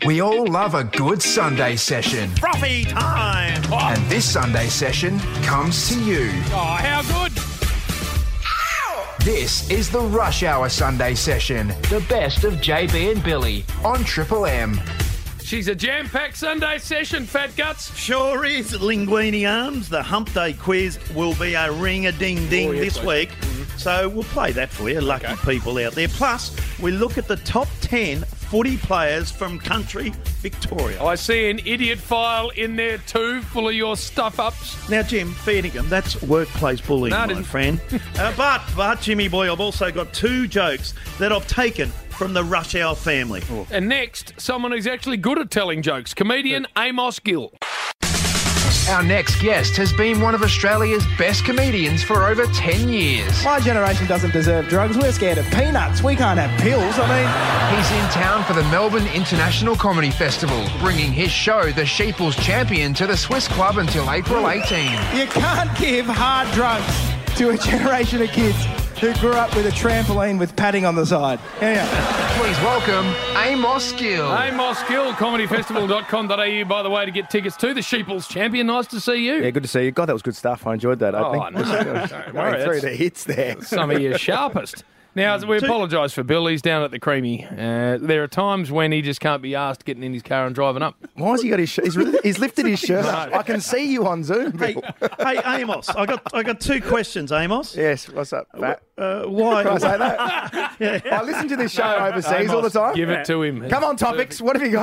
We all love a good Sunday session. Frothy time! Oh, And this Sunday session comes to you. how good! This is the Rush Hour Sunday session. The best of JB and Billy on Triple M. She's a jam-packed Sunday session, Fat Guts. Sure is, Linguini Arms. The Hump Day quiz will be a ring-a-ding-ding this week. So we'll play that for you, lucky people out there. Plus, we look at the top 10 footy players from country Victoria. I see an idiot file in there too, full of your stuff-ups. Now, Jim, fair dinkum, that's workplace bullying, No, I my didn't. friend. But, Jimmy boy, I've also got two jokes that I've taken from the Rush Hour family. And next, someone who's actually good at telling jokes, comedian Amos Gill. Our next guest has been one of Australia's best comedians for over 10 years. My generation doesn't deserve drugs. We're scared of peanuts. We can't have pills. He's in town for the Melbourne International Comedy Festival, bringing his show, The Sheeples Champion, to the Swiss Club until April 18. You can't give hard drugs to a generation of kids who grew up with a trampoline with padding on the side. Yeah. Please welcome Amos Gill. Amos Gill, comedyfestival.com.au, by the way, to get tickets to the Sheeples Champion. Nice to see you. Yeah, good to see you. God, that was good stuff. I enjoyed that. Oh, I think no. Don't worry, going through that's the hits there. some of your sharpest. Now, we apologise for Bill. He's down at the Creamy. There are times when he just can't be asked getting in his car and driving up. Why has he got his shirt? He's lifted his shirt up. I can see you on Zoom, Hey, Bill. hey, Amos, I got two questions, Amos. Yes, what's up, Fat? Why? Can I say that? I listen to this show overseas all the time. Give it to him. Come on, topics. What have you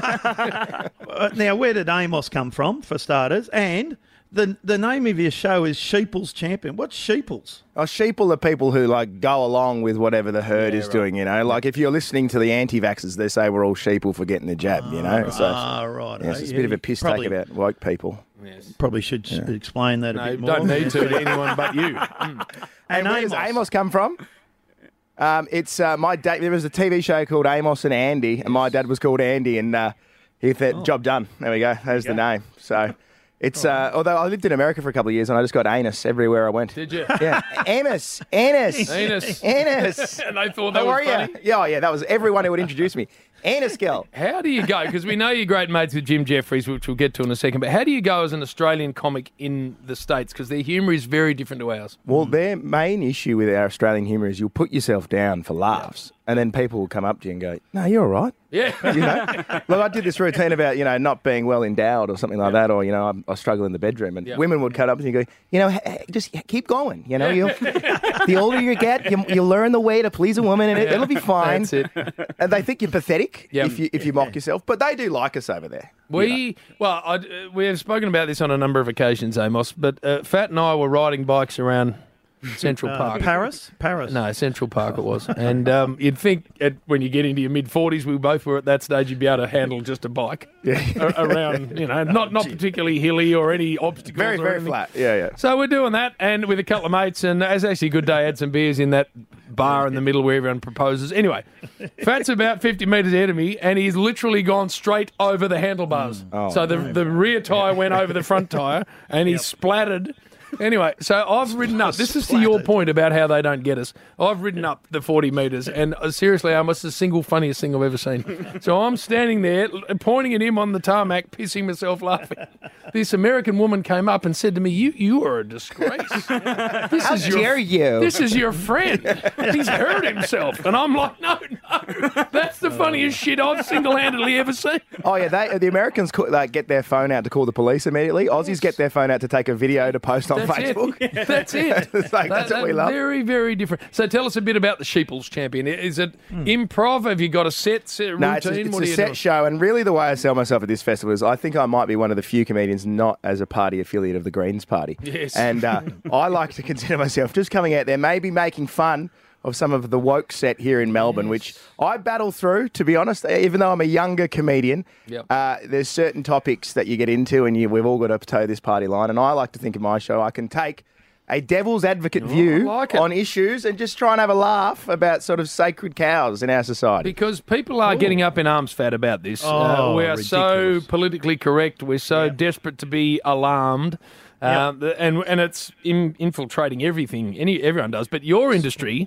got? Now, where did Amos come from, for starters? And the name of your show is Sheeples Champion. What's Sheeples? Sheeple are people who go along with whatever the herd is doing. Like if you're listening to the anti-vaxxers, they say we're all sheeple for getting the jab. So Right. yes, it's a bit of a piss take about woke people. Probably should explain that a No, bit more. don't need to anyone but you. And Where does Amos. Amos come from? It's my dad. There was a TV show called Amos and Andy, and my dad was called Andy, and he said, "Job done." There we go. There's the name. So it's although I lived in America for a couple of years, and I just got anus everywhere I went. Did you? Yeah, Amos, Anus, Anus. Anus. And they thought that How was are funny. you? Yeah. That was everyone who would introduce me. Anus girl. How do you go? Because we know you're great mates with Jim Jeffries, which we'll get to in a second. But how do you go as an Australian comic in the States? Because their humour is very different to ours. Well, their main issue with our Australian humour is you'll put yourself down for laughs, and then people will come up to you and go, "No, you're all right." Yeah. You know, look, I did this routine about not being well endowed or something like that, or I struggle in the bedroom, and women would come up to you and go, just keep going. You the older you get, you learn the way to please a woman, and it'll be fine. That's it. And they think you're pathetic Yeah. if you mock yourself, but they do like us over there. We have spoken about this on a number of occasions, Amos, but Fat and I were riding bikes around Central Park. Paris? No, Central Park it was. And you'd think when you get into your mid-40s, we both were at that stage, you'd be able to handle just a bike around, not particularly hilly or any obstacles. Very, or very anything. flat. Yeah. So we're doing that, and with a couple of mates, and it was actually a good day. Had some beers in that bar in the middle where everyone proposes. Anyway, Fat's about 50 metres ahead of me, and he's literally gone straight over the handlebars. So the rear tyre went over the front tyre, and he splattered. Anyway, so I've ridden up. This is to your point about how they don't get us. I've ridden up the 40 metres, and seriously, Amos, the single funniest thing I've ever seen. So I'm standing there, pointing at him on the tarmac, pissing myself laughing. This American woman came up and said to me, "You are a disgrace. How dare you? This is your friend. He's hurt himself." And I'm like, no. That's the funniest shit I've single-handedly ever seen. Oh, yeah, the Americans get their phone out to call the police immediately. Aussies get their phone out to take a video to post on Facebook. That's it. It's that's what we love. Very, very different. So tell us a bit about the Sheeples Champion. Is it improv? Have you got a set routine? No, it's What a are you set doing? show, and really the way I sell myself at this festival is I think I might be one of the few comedians not as a party affiliate of the Greens Party. Yes. And I like to consider myself just coming out there, maybe making fun of some of the woke set here in Melbourne, which I battle through, to be honest. Even though I'm a younger comedian, there's certain topics that you get into, and we've all got to toe this party line. And I like to think of my show, I can take a devil's advocate view like it. on issues and just try and have a laugh about sort of sacred cows in our society. Because people are getting up in arms, Fat, about this. We are so ridiculous. politically correct. We're so desperate to be alarmed. And it's infiltrating everything. Everyone does. But your industry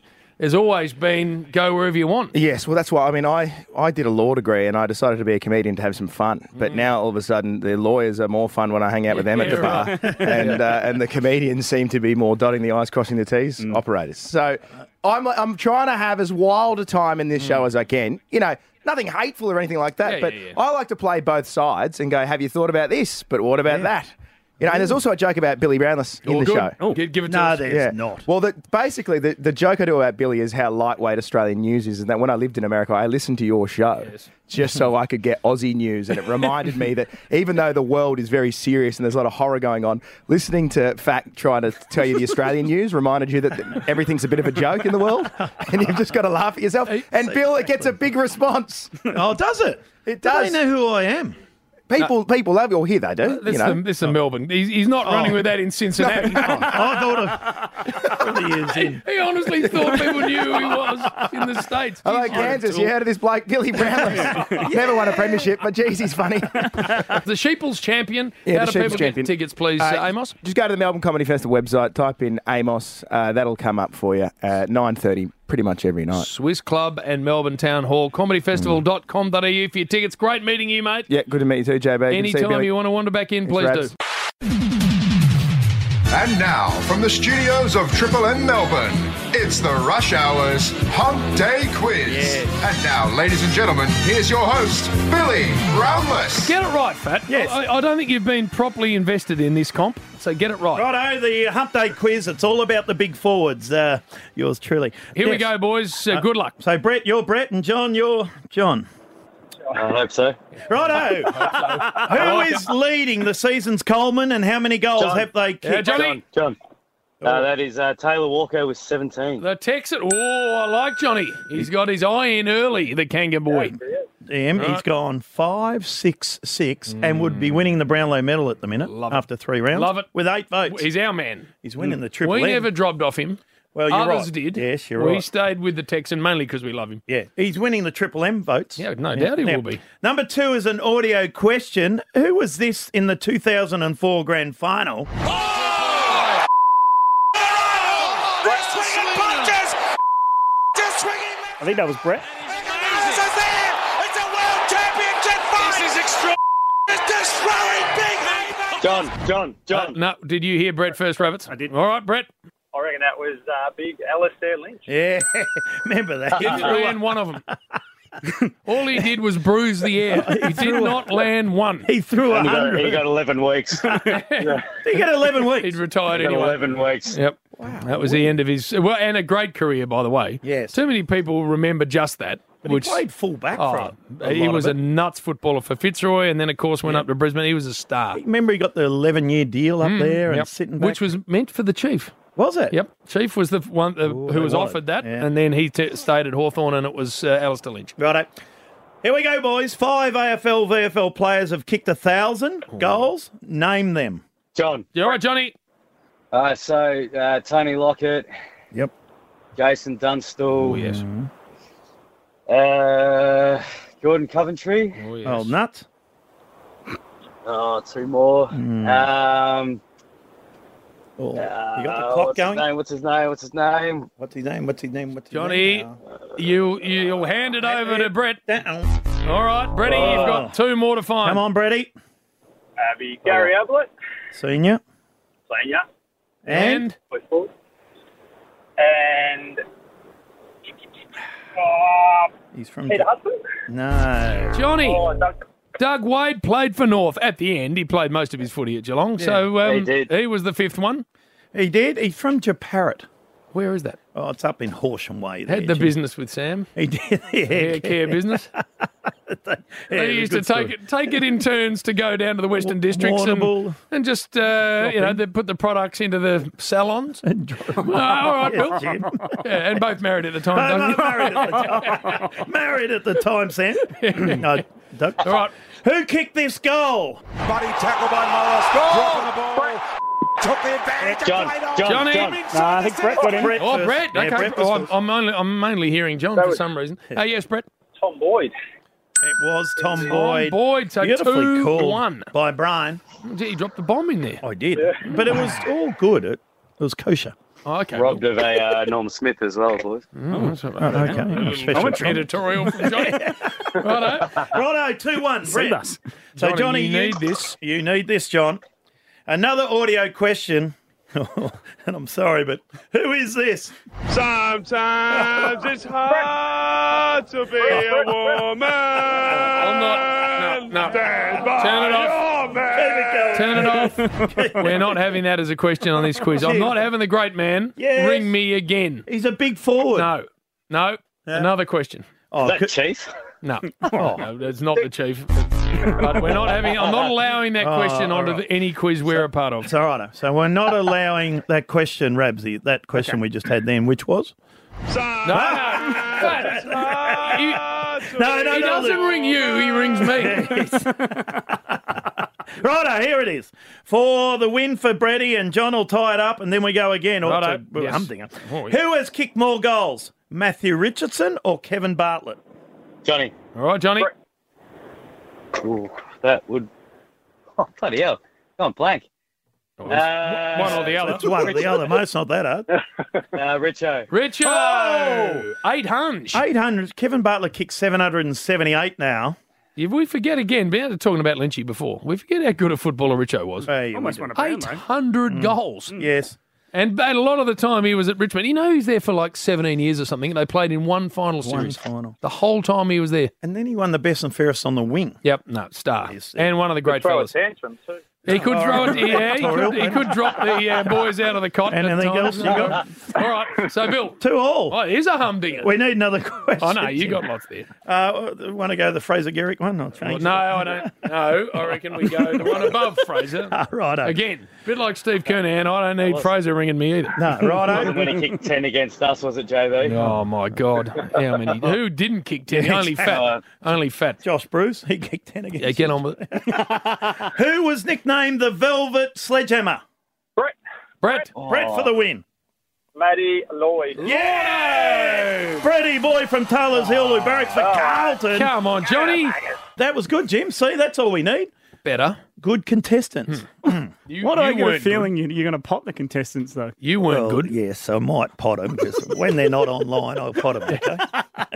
has always been go wherever you want. Yes, well, that's why. I mean, I did a law degree and I decided to be a comedian to have some fun. But now, all of a sudden, the lawyers are more fun when I hang out with them at the bar. And the comedians seem to be more dotting the I's, crossing the T's operators. So I'm trying to have as wild a time in this show as I can. You know, nothing hateful or anything like that. But I like to play both sides and go, have you thought about this? But what about that? You know, and there's also a joke about Billy Brownless in the show. Oh, give it to No, us. there's not. Well, basically, the joke I do about Billy is how lightweight Australian news is, and that when I lived in America, I listened to your show just so I could get Aussie news, and it reminded me that even though the world is very serious and there's a lot of horror going on, listening to Fact trying to tell you the Australian news reminded you that everything's a bit of a joke in the world, and you've just got to laugh at yourself. And Bill, it gets a big response. Oh, does it? It does. They know who I am. People love you. Well, here they do. This is Melbourne. He's not running with that in Cincinnati. I thought of 20 years in. He honestly thought people knew who he was in the States. Hello, Kansas. You heard of this bloke, Billy Brownless? Never won a premiership, but geez, he's funny. The Sheeples champion. Yeah, How the do Sheeples people champion. get tickets, please, Amos? Just go to the Melbourne Comedy Festival website, type in Amos. That'll come up for you at 9:30 pretty much every night. Swiss Club and Melbourne Town Hall. Comedyfestival.com.au for your tickets. Great meeting you, mate. Yeah, good to meet you too, JB. Anytime you want to wander back in, please do. And now, from the studios of Triple M Melbourne, it's the Rush Hours Hump Day Quiz. And now, ladies and gentlemen, here's your host, Billy Brownless. Get it right, Fat. Yes. I don't think you've been properly invested in this comp, so get it right. Righto, the Hump Day quiz. It's all about the big forwards. Yours truly. Here we go, boys. Good luck. So, Brett, you're Brett, and John, you're John. I hope so. Righto. Who is leading the season's Coleman, and how many goals John. have they kicked? Johnny. John. That is Taylor Walker with 17. The Texan. Oh, I like Johnny. He's got his eye in early, the Kanga boy. Damn, he's gone 5-6-6 and would be winning the Brownlow medal at the minute after 3 rounds. Love it. With 8 votes. He's our man. He's winning the Triple We M. never dropped off him. Well, you're Others right. did. Yes, you're We right. stayed with the Texan mainly because we love him. Yeah, he's winning the Triple M votes. Yeah, no doubt he will be. Number 2 is an audio question. Who was this in the 2004 Grand Final? I think that was Brett. John. No, did you hear Brett first, Rabbits? I did. All right, Brett. I reckon that was big Alistair Lynch. Yeah, remember that. He didn't land one of them. All he did was bruise the air. He did not land one. He threw He 100. got 11 weeks. He got 11 weeks. He'd retired He got anyway. 11 weeks. Yep. Wow. That was the end of his... Well, and a great career, by the way. Yes. Too many people remember just that. But he played full back for he was a a nuts footballer for Fitzroy and then, of course, went up to Brisbane. He was a star. Remember he got the 11-year deal up there and Yep. sitting back? Which was meant for the Chief. Was it? Yep. Chief was the one who was wanted- offered that, yeah. and then he stayed at Hawthorn, and it was Alistair Lynch. Righto. Here we go, boys. 5 AFL, VFL players have kicked 1,000 goals. Name them. John. You all right, Johnny? Tony Lockett, Yep. Jason Dunstall, Oh, yes. Jordan Coventry. Oh, yes. Oh, nuts. Oh, 2 more. Oh, you got the clock going? What's his name? What's his name? Johnny, you'll hand it over to Brett. Down. All right, Bretty, you've got 2 more to find. Come on, Brady. Be Gary Ablett, Senior. senior, And West Port. And He's from... Peter Hudson. No. Johnny, Oh, Doug Wade played for North. At the end, he played most of his footy at Geelong, so He did. he was the 5th one. He did. He's from Japarrit. Where is that? Oh, it's up in Horsham Way. There, Had the Jim. business with Sam. He did. Hair care business. They used to take it in turns to go down to the Western Districts Warrnambool. and just they put the products into the salons. All right, Bill. Yes, Jim. Yeah, and both married at the time. No, Doug. married at the time, Sam. No, Doug. All right. Who kicked this goal? Buddy tackle by Morris. Dropping the ball. Took the advantage. Johnny. I think Brett got in. Oh, first. Brett. Yeah, Okay. Brett was Oh, first. I'm mainly hearing John for some reason. Oh, yes, Brett. Tom Boyd. It was Tom Boyd. Boyd, so Beautifully 2-1. called by Brian. Gee, he dropped the bomb in there. I did. But it was all good. It was kosher. Oh, okay. Robbed of a Norm Smith as well, boys. Okay. I went to editorial from Johnny. Righto. Righto, 2-1. Brett. So, Johnny, you need this. You need this, John. Another audio question. And I'm sorry, but who is this? Sometimes it's hard to be a woman. I'm not. No. Stand by Turn it off. your man. Turn it off. We're not having that as a question on this quiz. I'm not having the great man ring me again. He's a big forward. No. Another question. Is that Chief? No. No, it's not the chief. But we're not having. I'm not allowing that question onto any quiz we're a part of. It's all right. So we're not allowing that question, Rabsy, that question we just had then, which was? No. He doesn't ring you. He rings me. Righto, here it is. For the win for Brady, and John will tie it up, and then we go again. Righto. Yes. Humdinger. Who has kicked more goals, Matthew Richardson or Kevin Bartlett? Johnny. All right, Johnny. Ooh, that would... Oh, bloody hell. Gone blank. One or the other. It's one or the other, mate. It's not that hard. Richo. Richo! 800. 800. Kevin Bartlett kicked 778 now. If we forget again, being talking about Lynchy before, we forget how good a footballer Richo was. Almost won a pound, 800 goals. Yes. And a lot of the time he was at Richmond. You know, he was there for like 17 years or something. They played in one final series. Final. The whole time he was there. And then he won the best and fairest on the wing. Yep, no, star. Yes. And one of the great Throw a fellas. tantrum too. He could throw it. Yeah, he could drop the boys out of the cot. at Anything times. else you got? All right, so Bill. 2 all. Oh, here's a humdinger. We need another question. I know, you got lots there. Want to go the Fraser Garrick one? I'll change No, I don't. No, I reckon we go the one above Fraser. Righto. Again, a bit like Steve Kernahan, I don't need Fraser ringing me either. No, righto. Wasn't when he kicked 10 against us, was it, JB? Oh, my God. How many? Who didn't kick 10? Only fat. Only fat. Josh Bruce, he kicked 10 against. Yeah, get on with it. Who was nicknamed the Velvet Sledgehammer? Brett. Brett for the win. Matty Lloyd. Yeah! Freddie boy from Taylor's Hill who barracks for Carlton. Come on, Johnny. That was good, Jim. See, that's all we need. Better. Good contestants. What I get a feeling you're going to pot the contestants, though. You weren't good. Yes, I might pot them. When they're not online, I'll pot them, okay?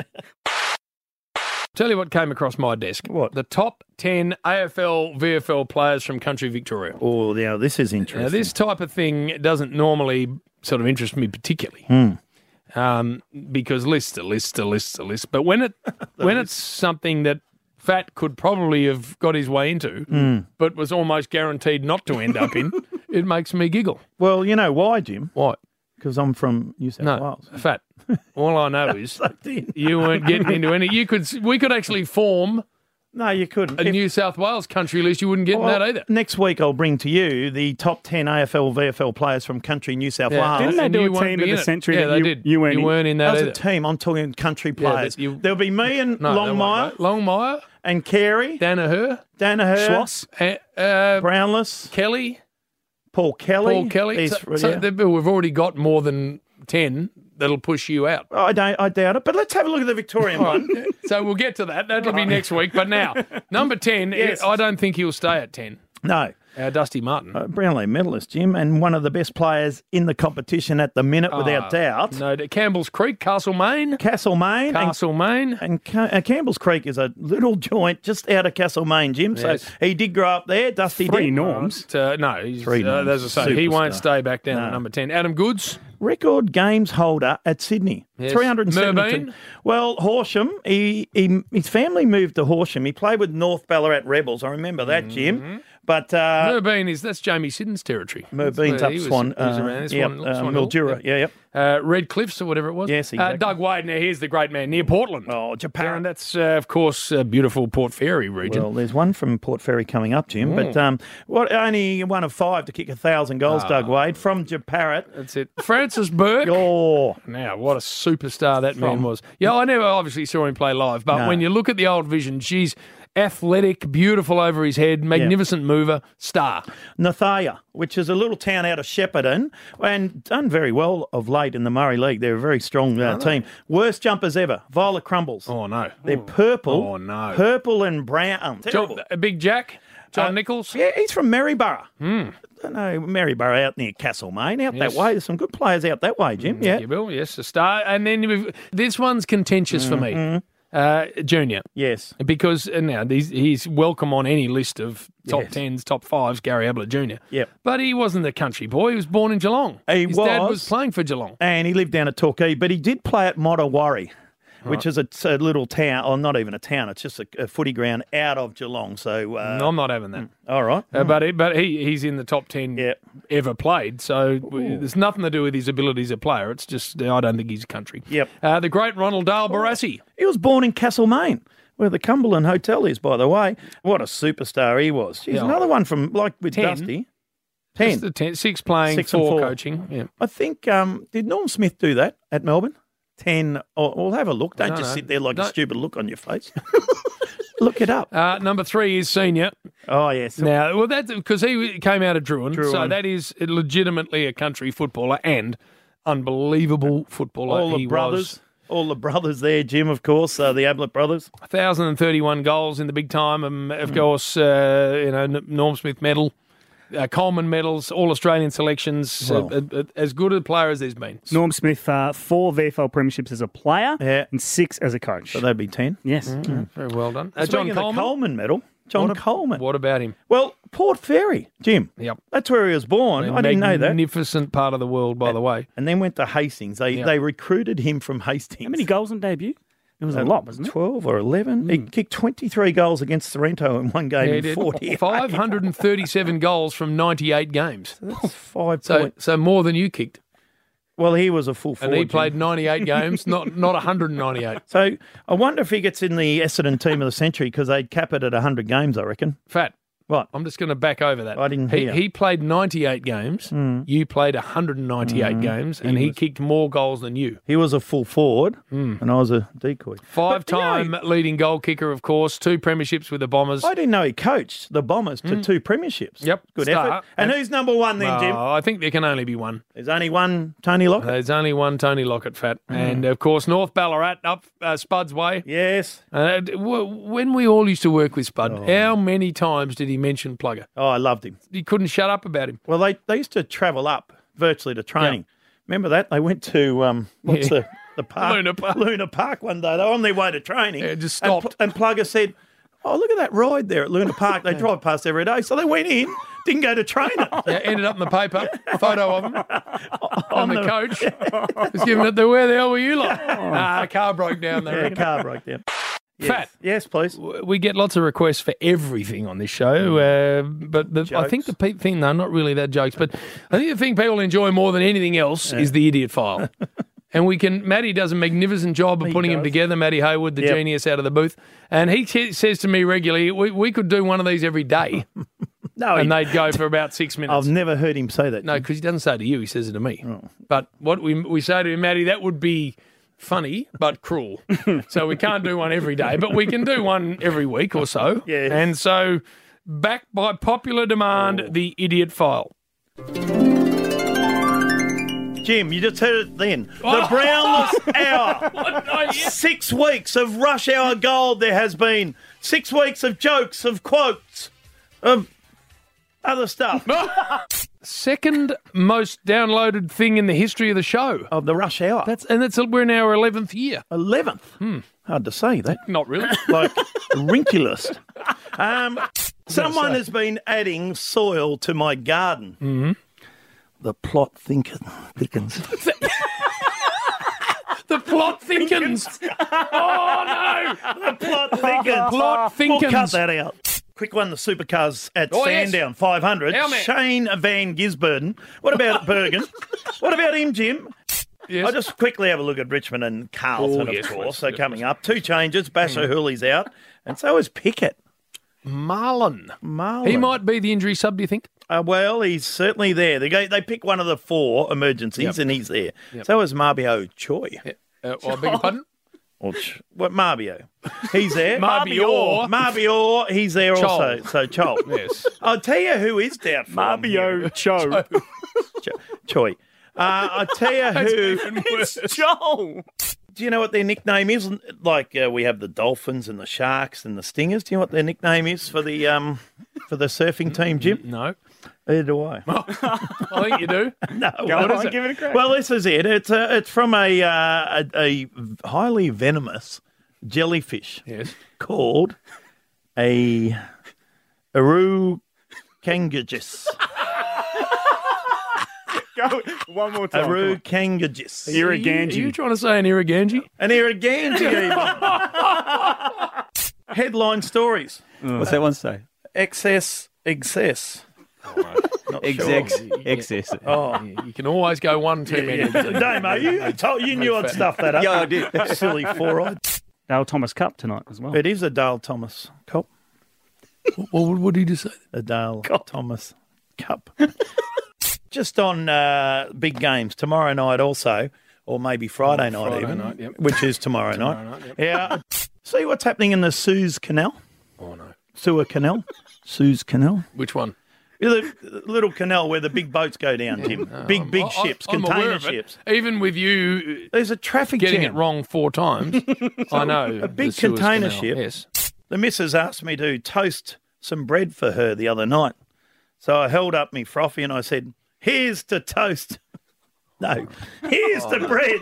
Tell you what came across my desk. What? The top 10 AFL, VFL players from country Victoria. Oh, now this is interesting. Now, this type of thing doesn't normally sort of interest me particularly. Because list. But when it's something that Fat could probably have got his way into, but was almost guaranteed not to end up in, it makes me giggle. Well, you know why, Jim? Why? Because I'm from New South Wales. Fat. All I know is you weren't getting into any. We could actually form No, you couldn't. a New South Wales country list. You wouldn't get in that either. Next week, I'll bring to you the top 10 AFL, VFL players from country New South Wales. Didn't they And do you a won't team be of in the it. century Yeah, that they you, did. you weren't You in? weren't in that As either. a team, I'm talking country Yeah, players. but you- There'll be me and No, they won't, Longmire mate. Longmire, and Carey, Danaher, Danaher, Schloss. Brownless, Kelly, Paul Kelly. Paul Kelly. These- So yeah. we've already got more than 10 that'll push you out. I doubt it. But let's have a look at the Victorian one. So we'll get to that. That'll be next week. But now, number 10, Yes. I don't think he'll stay at 10. No. Dusty Martin. Brownlow medalist, Jim, and one of the best players in the competition at the minute, without doubt. No, Campbell's Creek, Castlemaine. Castlemaine. Castlemaine. And Campbell's Creek is a little joint just out of Castlemaine, Jim. Yes. So he did grow up there. Dusty Three did. norms. No, he's, Three norms. as I say, he won't Superstar. stay back down No. at number 10. Adam Goods. Record games holder at Sydney. Yes. 372. Merbeen? Well, Horsham, his family moved to Horsham. He played with North Ballarat Rebels. I remember that, Jim. But Merbeen that's Jamie Siddon's territory. Merbeen's up He was Swan. around Swan Mildura. Hill. Yeah. Red Cliffs or whatever it was. Yes, exactly. Doug Wade, now here's the great man, near Portland. Oh, Japan. And that's, of course, a beautiful Port Fairy region. Well, there's one from Port Fairy coming up, Jim. But only one of 5 to kick 1,000 goals, Doug Wade, from Japarrat. That's it. Francis Burke. Oh, Now, what a superstar that man was. Yeah, I never obviously saw him play live, but when you look at the old vision, geez, athletic, beautiful over his head, magnificent mover, star. Nathaya, which is a little town out of Shepparton, and done very well of late in the Murray League. They're a very strong team. Worst jumpers ever, Violet Crumbles. Oh, no. They're purple. Oh, no. Purple and brown. Terrible. Big Jack. John Nichols? Yeah, he's from Maryborough. I don't know, Maryborough out near Castlemaine, out that way. There's some good players out that way, Jim. Yeah. You will, yes, a star. And then this one's contentious for me. Junior. Yes. Because now he's welcome on any list of top 10s, top 5s, Gary Ablett Jr. Yep. But he wasn't a country boy. He was born in Geelong. His dad was playing for Geelong. And he lived down at Torquay, but he did play at Mottawarri, which is a little town, or not even a town, it's just a footy ground out of Geelong. So No, I'm not having that. All right. But he's in the top 10 ever played, so there's nothing to do with his ability as a player. It's just I don't think he's country. Yep. The great Ronald Dale Barassi. He was born in Castlemaine, where the Cumberland Hotel is, by the way. What a superstar he was. He's another one from, like with 10. Dusty. 10. Just the 10. 6 playing, 6 and 4 4 coaching. Yeah. I think, did Norm Smith do that at Melbourne? 10. We'll have a look. Don't sit there like a stupid look on your face. Look it up. Number 3 is senior. Oh, yes. Now, well, that's because he came out of Druin, so that is legitimately a country footballer and unbelievable footballer. All the brothers there, Jim, of course, the Ablett brothers. 1,031 goals in the big time. Of course, Norm Smith medal, Coleman medals, all Australian selections. As good a player as there's been. Norm Smith, 4 VFL premierships as a player and 6 as a coach. So that'd be 10. Yes. Very well done. John Coleman. The Coleman medal. John Coleman. What about him? Well, Port Fairy, Jim. Yep. That's where he was born. I didn't know that. Magnificent part of the world, by the way. And then went to Hastings. They recruited him from Hastings. How many goals on debut? It was a lot, wasn't it? 12 or 11. He kicked 23 goals against Sorrento in one game in 40. 537 goals from 98 games. So that's 5 points. So more than you kicked. Well, he was a full forward. And he played 98 games, not 198. So I wonder if he gets in the Essendon team of the century because they'd cap it at 100 games, I reckon. Fat. What? I'm just going to back over that. I didn't hear. He played 98 games. You played 198 games, and he kicked more goals than you. He was a full forward, and I was a decoy. 5-time leading goal kicker, of course. 2 premierships with the Bombers. I didn't know he coached the Bombers to 2 premierships. Yep. Good effort. And who's number 1 then, Jim? I think there can only be one. There's only one Tony Lockett? There's only one Tony Lockett, Fat. And, of course, North Ballarat up Spud's way. Yes. When we all used to work with Spud, how many times did he mention Plugger? Oh, I loved him. He couldn't shut up about him. Well, they used to travel up virtually to training. Yep. Remember that? They went to, the park? Luna Park one day. They were on their way to training. Yeah, just stopped. And Plugger said, oh, look at that ride there at Luna Park. They drive past every day. So they went in, didn't go to training. Yeah, ended up in the paper, a photo of him on the coach. Was giving it the, where the hell were you like? Car broke down there. Yeah, car broke down. Yes. Fat. Yes, please. We get lots of requests for everything on this show, but I think the thing, no, not really that jokes, but I think the thing people enjoy more than anything else is the idiot file. And Matty does a magnificent job of putting them together, Matty Hayward, the genius out of the booth. And he says to me regularly, we could do one of these every day. No, and they'd go for about 6 minutes. I've never heard him say that. No, because he doesn't say it to you, he says it to me. Oh. But what we say to him, Matty, that would be funny but cruel. So we can't do one every day, but we can do one every week or so. Yeah. And so, back by popular demand, the idiot file. Jim, you just heard it then. The Brownless Hour. What did I hear? 6 weeks of rush hour gold there has been. 6 weeks of jokes, of quotes, of other stuff. Second most downloaded thing in the history of the show. Of the rush hour. We're in our 11th year. 11th? Hard to say that. Not really. Like rinkulist. Someone has been adding soil to my garden. Mm-hmm. The plot thickens. The plot thickens. Oh, no. The plot thickens. Plot thickens. We'll cut that out. Quick one, the supercars at Sandown, 500. Shane Van Gisbergen. What about Bergen? What about him, Jim? Yes. I'll just quickly have a look at Richmond and Carlton, of course. So coming up, 2 changes. Basso Hooley's out, and so is Pickett. Marlon. He might be the injury sub, do you think? Well, he's certainly there. They pick one of the 4 emergencies, and he's there. Yep. So is Marbio Choi. I beg your pardon? What, Marbio? He's there. Marbio, he's there Chol. also. So Chol. Yes. I'll tell you who is doubtful. Marbio Cho. Choi. I'll tell you who. It's Joel. Do you know what their nickname is? Like we have the Dolphins and the Sharks and the Stingers. Do you know what their nickname is for the for the surfing team, Jim? No. Either do I. I think you do. No. Go on, give it a crack. Well, this is it. It's from a highly venomous jellyfish called a Arukangajis. Go one more time. Arukangajis. Are you trying to say an Irriganji? An Irriganji, even. Headline stories. What's that one say? Excess. Excess. Oh, you can always go one too many. Damo, you knew I'd stuff that up. Yeah, I did. Silly four-eyed. Dale Thomas Cup tonight as well. It is a Dale Thomas Cup. What did you just say? A Dale Thomas Cup. Just on big games tomorrow night also, or maybe Friday night even, which is tomorrow night. Yeah. See what's happening in the Suez Canal? Oh, no. Suez Canal. Which one? The little canal where the big boats go down, Tim. Big ships, I'm container aware of it. ships. Even with you There's a traffic getting jam. it wrong 4 times, I know. A big the Suez container Canal, ship. Yes. The missus asked me to toast some bread for her the other night. So I held up me frothy and I said, "Here's to toast." No, here's to bread.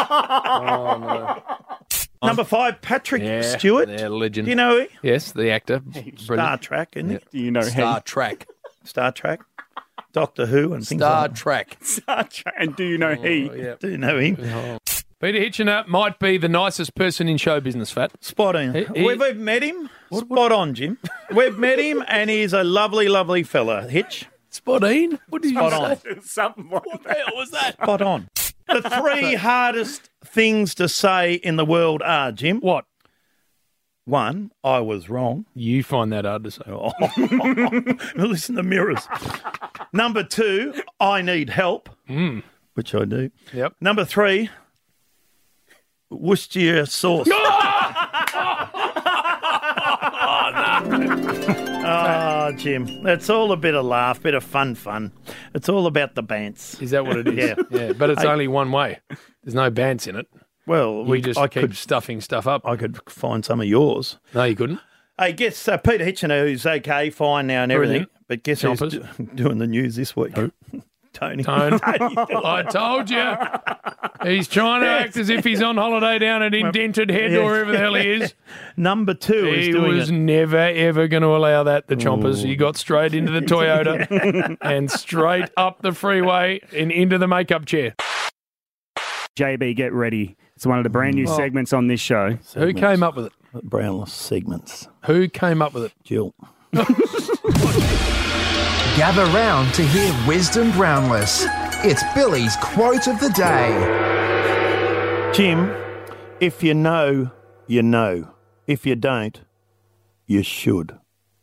Number 5, Patrick Stewart. Yeah, legend. Do you know he? Yes, the actor. Star Trek, isn't he? Do you know Star Trek. Star Trek, Doctor Who, and things Star like that. Trek. Star Trek. And do you know he? Yeah. Do you know him? Peter Hitchener might be the nicest person in show business, Fat. Spot on. We've met him. Spot on, Jim. We've met him, and he's a lovely, lovely fella. Hitch. Spot on? What did you Spot say? on. Something like What the hell was that? Spot on. The 3 hardest things to say in the world are, Jim. What? 1, I was wrong. You find that hard to say. Oh. Listen to mirrors. Number 2, I need help, which I do. Yep. Number 3, Worcestershire sauce. Oh, Jim, it's all a bit of laugh, bit of fun. It's all about the bants. Is that what it is? Yeah. But it's only one way. There's no bants in it. Well, We just keep stuffing stuff up. I could find some of yours. No, you couldn't. Hey, guess Peter Hitchener, who's okay, fine now and everything, Brilliant. but guess who's doing the news this week? Who? Tony. I told you. He's trying to act as if he's on holiday down at Indented Head or wherever the hell he is. Number 2 is He doing was it. never, ever going to allow that, the Chompers. He got straight into the Toyota and straight up the freeway and into the makeup chair. JB, get ready. It's one of the brand new segments on this show. Who came up with it? Brownless segments. Who came up with it? Jill. Gather round to hear Wisdom Brownless. It's Billy's quote of the day. Jim, if you know, you know. If you don't, you should.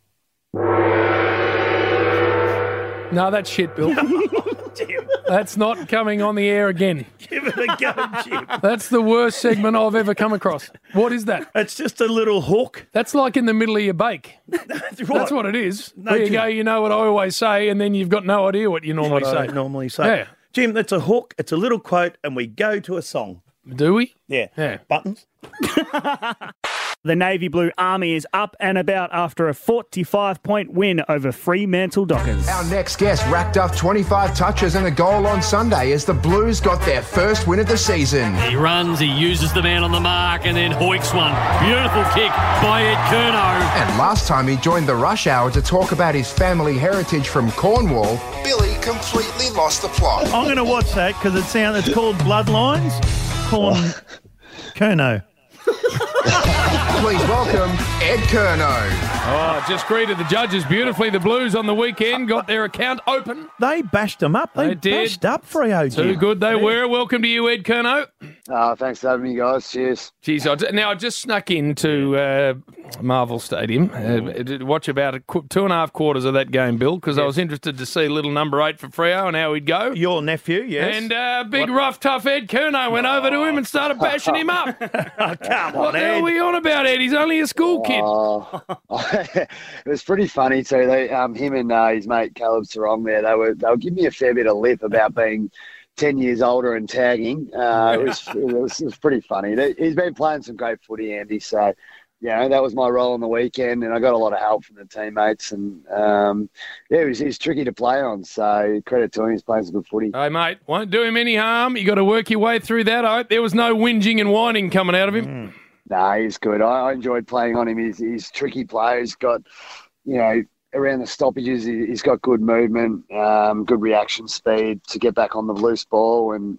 No, that's shit, Bill. That's not coming on the air again. Give it a go, Jim. That's the worst segment I've ever come across. What is that? It's just a little hook. That's like in the middle of your bake. That's what it is. No, There you Jim. go, you know what I always say, and then you've got no idea what you normally What I say. normally say. Yeah. Jim, that's a hook. It's a little quote, and we go to a song. Do we? Yeah. Yeah. Buttons. The Navy Blue Army is up and about after a 45-point win over Fremantle Dockers. Our next guest racked up 25 touches and a goal on Sunday as the Blues got their first win of the season. He runs, he uses the man on the mark and then hoiks one. Beautiful kick by Ed Curnow. And last time he joined the Rush Hour to talk about his family heritage from Cornwall, Billy completely lost the plot. I'm going to watch that because it's called Bloodlines. Curnow. Please welcome Ed Curnow. Oh, just greeted the judges beautifully. The Blues on the weekend got their account open. They bashed them up. They did. bashed up Freo. Too good they were. Welcome to you, Ed Curnow. Thanks for having me, guys. Cheers. Geez, I just snuck into Marvel Stadium to watch about 2.5 quarters of that game, Bill, because I was interested to see little number 8 for Freo and how he'd go. Your nephew, yes. And big, rough, tough Ed Curnow went over to him and started bashing him up. Come What on, the hell Ed. are we on about, Ed? He's only a school kid. It was pretty funny too. They, him and his mate Caleb Sarong there, they were giving me a fair bit of lip about being 10 years older and tagging. It was pretty funny. He's been playing some great footy, Andy. So that was my role on the weekend, and I got a lot of help from the teammates. And he's tricky to play on. So credit to him, he's playing some good footy. Hey, mate, won't do him any harm. You got to work your way through that. I hope there was no whinging and whining coming out of him. No, he's good. I enjoyed playing on him. He's a tricky player. He's got, around the stoppages, he's got good movement, good reaction speed to get back on the loose ball. And,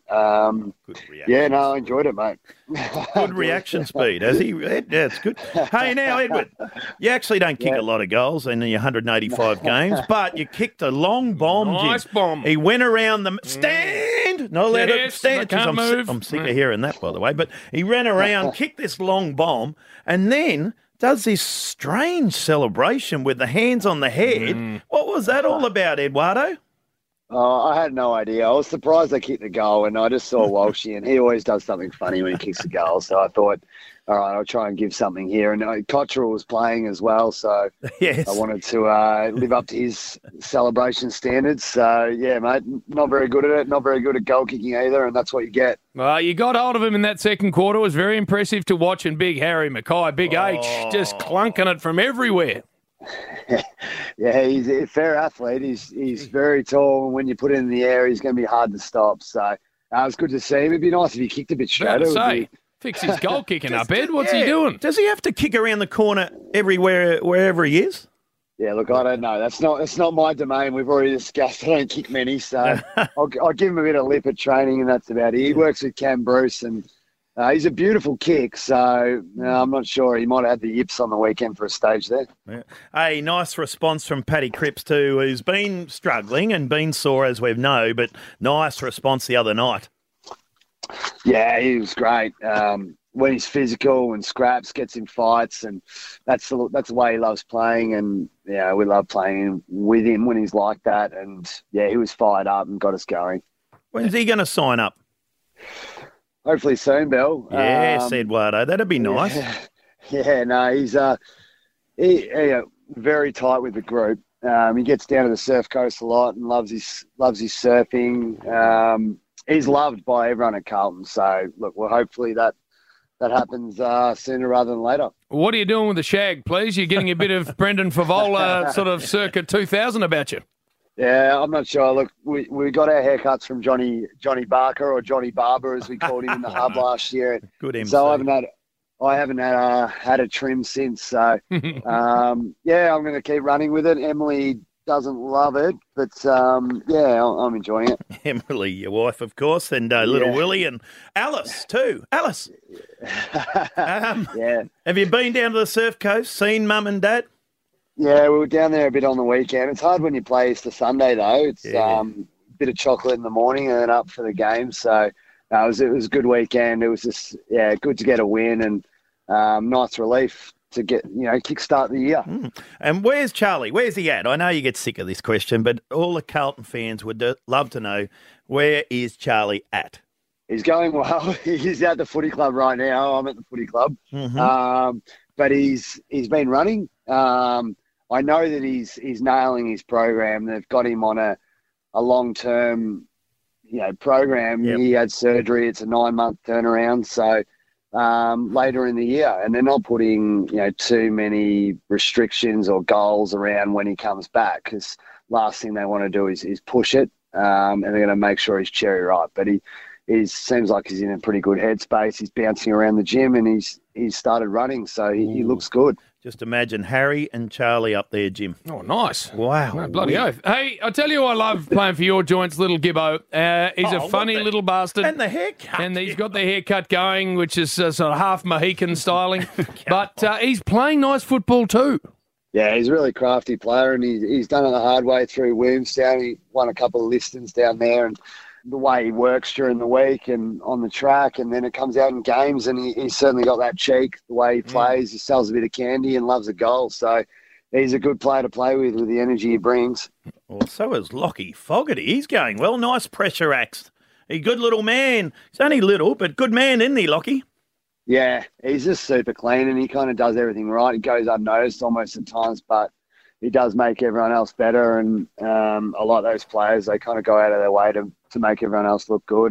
I enjoyed it, mate. Good reaction speed, has he? Yeah, it's good. Hey, now, Edward, you actually don't kick a lot of goals in your 185 games, but you kicked a long bomb. Nice bomb. He went around the stand. Not allowed to stand. Can't move. I'm sick of hearing that, by the way. But he ran around, kicked this long bomb, and then does this strange celebration with the hands on the head. What was that all about, Eduardo? Oh, I had no idea. I was surprised they kicked the goal, and I just saw Walshy, and he always does something funny when he kicks a goal. So I thought, all right, I'll try and give something here. And Cottrell was playing as well, so I wanted to live up to his celebration standards. So, yeah, mate, not very good at it, not very good at goal kicking either, and that's what you get. Well, you got hold of him in that second quarter. It was very impressive to watch, and big Harry Mackay, Big H, just clunking it from everywhere. Yeah, he's a fair athlete. He's very tall, and when you put it in the air, he's going to be hard to stop. So it was good to see him. It'd be nice if he kicked a bit straighter. Fix his goal kicking up, Ed. What's he doing? Does he have to kick around the corner wherever he is? Yeah, look, I don't know. That's not my domain. We've already discussed I don't kick many, so I'll give him a bit of lip at training, and that's about it. He works with Cam Bruce, and he's a beautiful kick, so I'm not sure. He might have had the yips on the weekend for a stage there. Yeah. A nice response from Paddy Cripps too, who's been struggling and been sore, as we know, but nice response the other night. Yeah, he was great. When he's physical and scraps, gets in fights, and that's the way he loves playing. And we love playing with him when he's like that. And he was fired up and got us going. When's he going to sign up? Hopefully soon, Bill. Yes, Eduardo, that'd be nice. He's very tight with the group. He gets down to the surf coast a lot and loves his surfing. He's loved by everyone at Carlton. So look, well, hopefully that happens sooner rather than later. What are you doing with the shag, please? You're getting a bit of Brendan Favola sort of circa 2000 about you. Yeah, I'm not sure. Look, we got our haircuts from Johnny Barker, or Johnny Barber, as we called him in the hub last year. Good MC. So I haven't had a trim since. So I'm going to keep running with it. Emily doesn't love it, but I'm enjoying it. Emily, your wife, of course, and little Willie, and Alice too. Alice, have you been down to the surf coast? Seen Mum and Dad? Yeah, we were down there a bit on the weekend. It's hard when you play Easter Sunday, though. It's a bit of chocolate in the morning and then up for the game. So it was a good weekend. It was just, good to get a win and nice relief to get, kickstart the year. And where's Charlie? Where's he at? I know you get sick of this question, but all the Carlton fans would love to know, where is Charlie at? He's going well. He's at the footy club right now. I'm at the footy club. But he's been running. I know that he's nailing his program. They've got him on a long-term, program. Yep. He had surgery. It's a 9-month turnaround. So later in the year, and they're not putting too many restrictions or goals around when he comes back, because last thing they want to do is push it, and they're going to make sure he's cherry ripe. But he seems like he's in a pretty good headspace. He's bouncing around the gym, and he's started running, so he looks good. Just imagine Harry and Charlie up there, Jim. Oh, nice. Wow. No, bloody oath. Hey, I tell you, I love playing for your joints, little Gibbo. He's a funny little bastard. And the haircut. And he's got the haircut going, which is sort of half Mohican styling. But he's playing nice football too. Yeah, he's a really crafty player, and he's done it the hard way through Williamstown. He won a couple of listings down there, and the way he works during the week and on the track, and then it comes out in games, and he's certainly got that cheek, the way he plays. He sells a bit of candy and loves a goal. So he's a good player to play with the energy he brings. Well, so is Lockie Fogarty. He's going well. Nice pressure acts. A good little man. He's only little, but good man, isn't he, Lockie? Yeah, he's just super clean, and he kind of does everything right. He goes unnoticed almost at times, but he does make everyone else better. And I like those players. They kind of go out of their way to make everyone else look good. And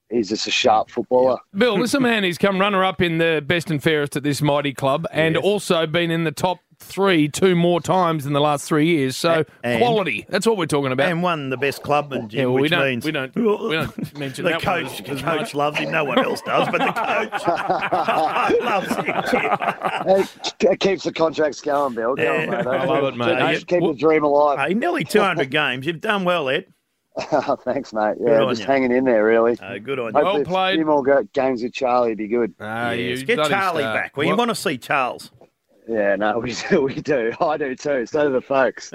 just a sharp footballer. Bill, this is a man who's come runner-up in the best and fairest at this mighty club and also been in the top 3 2 more times in the last 3 years. So quality, that's what we're talking about. And won the best clubman, Jim, well, which means we don't mention the that coach. one The coach loves him. No one else does, but the coach loves him. It keeps the contracts going, Bill. Go on, mate. I love it, mate. Keep the dream alive. Hey, nearly 200 games. You've done well, Ed. Thanks, mate. Yeah, just hanging in there, really. Good on you. Well played. A few more games with Charlie would be good. Yes. Get Charlie back. You want to see Charles. Yeah, no, we do. I do too. So do the folks.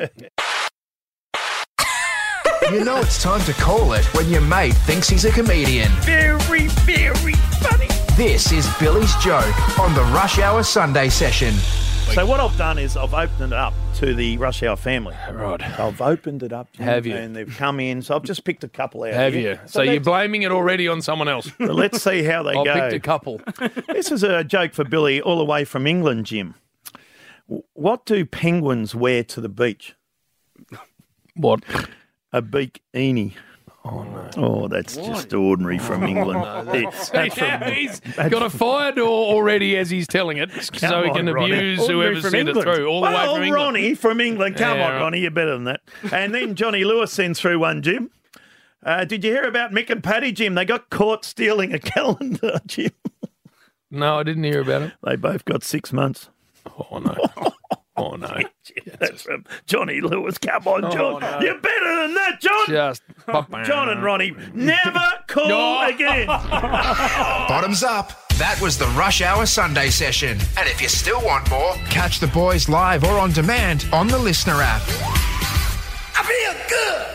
You know it's time to call it when your mate thinks he's a comedian. Very, very funny. This is Billy's Joke on the Rush Hour Sunday session. So what I've done is I've opened it up to the Rush Hour family. Right. So I've opened it up. Have you? And they've come in. So I've just picked a couple out. Have here. you? So you're blaming it already on someone else. So let's see how they go. I picked a couple. This is a joke for Billy all the way from England, Jim. What do penguins wear to the beach? What? A bikini. Oh, no. Oh, that's just ordinary from England. He's got a fire door already as he's telling it, so he can abuse whoever sent it through all the way from England. Ronnie from England. Come on, Ronnie, you're better than that. And then Johnny Lewis sends through one, Jim. Did you hear about Mick and Paddy, Jim? They got caught stealing a calendar, Jim. No, I didn't hear about it. They both got 6 months. Oh, no. Oh, no. That's from Johnny Lewis. Come on, John. No. You're better than that, John. John and Ronnie, never call again. Bottoms up. That was the Rush Hour Sunday session. And if you still want more, catch the boys live or on demand on the Listener app. I feel good.